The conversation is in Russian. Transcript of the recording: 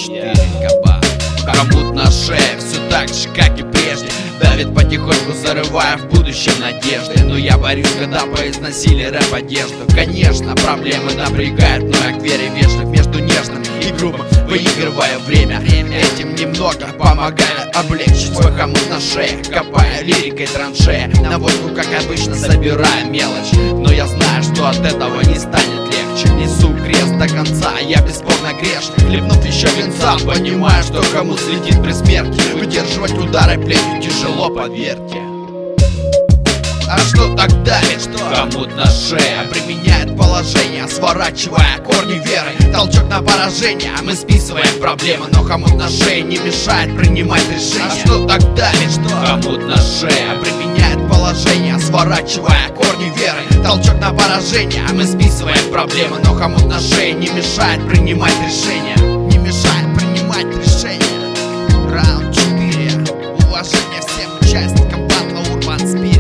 4 кабан. Хомут на шее, все так же, как и прежде, давит потихоньку, зарывая в будущем надежды. Но я борюсь, когда поизносили рэп-одежду. Конечно, проблемы напрягают, но я к вере вежлив между нежным и грубым, выигрывая время. Этим немного помогая облегчить свой хомут на шее, копая лирикой траншея, на водку, как обычно, собирая мелочь. Но я знаю, что от этого не станет легче. Несу крест до конца, я бесспорно грешный. Хлебнув еще венца, понимаю, что хомут следит при смерти. Выдерживать удары плетью тяжело, поверьте. А что тогда? Ведь что? Хомут на шее применяет положение, сворачивая корни веры. Толчок на поражение, а мы списываем проблемы. Но хомут на шее не мешает принимать решения. А что тогда? Ведь что? Хомут на шее применяет положение, сворачивая корни веры. Толчок на поражение, а мы списываем проблемы. Но хомут на шее не мешает принимать решения. Не мешает принимать решения. Раунд 4. Уважение всем участникам батла Urban Spear.